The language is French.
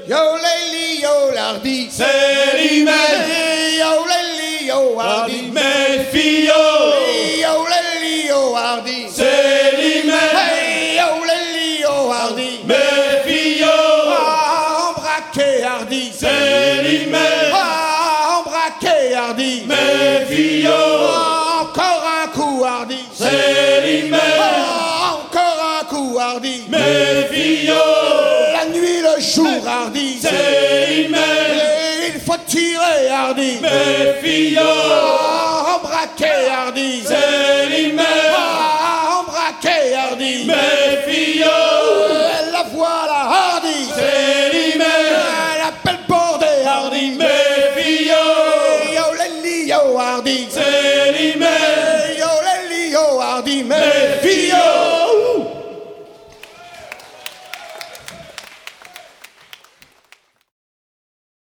Yo Lely, yo Lardy, Célimène, yo Lely, yo Hardy, mes filles, yo Lely, yo Hardy, Célimène, yo Lely, yo Hardy, mes filles, embraqué Hardy, Célimène, embraqué Hardy, mes filles, encore un coup Hardy, Célimène, encore un coup Hardy, mes filles, la nuit, le jour Hardy, Célimène, il faut tirer Hardy, mes filles, embraqué Hardy, Célimène.